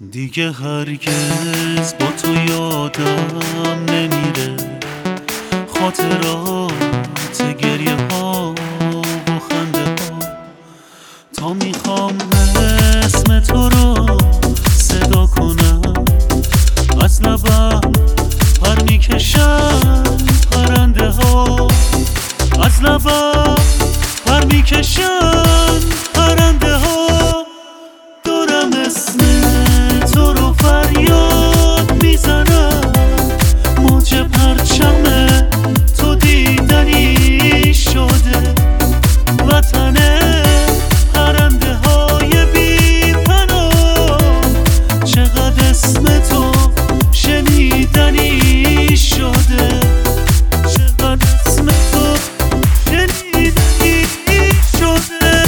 دیگه هرگز با تو یادم نمیره خاطرات گریه ها و خنده ها تا میخوام اسم تو رو صدا کنم از لبم پر میکشن پرنده ها از لبم پر میکشن پرنده ها دارم اسم تو رو فریاد میزنم موج پرچم تو دیدنی شده وطن پرنده های بی پناه چقدر اسم تو شنیدنی شده چقدر اسم تو شنیدنی شده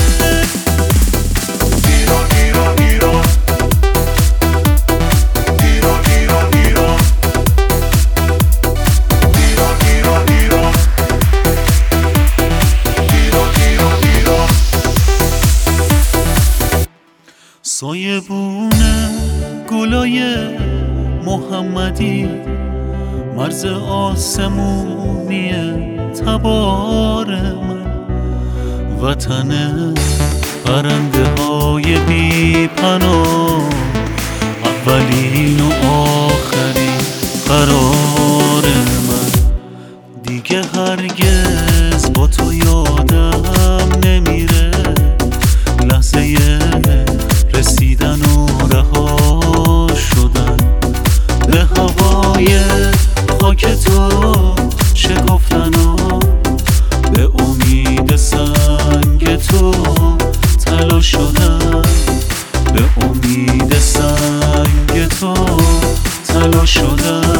سایبونه گلای محمدی مرز آسمونی تبار من وطن پرنده های بی پناه اولین و آخرین قرار من دیگه هرگز با تو یادم نمیره لحظه رسیدن و رها شدن به هوای خاک تو شکفتن و به امید سنگ تو طلا شدن به امید سنگ تو طلا شدن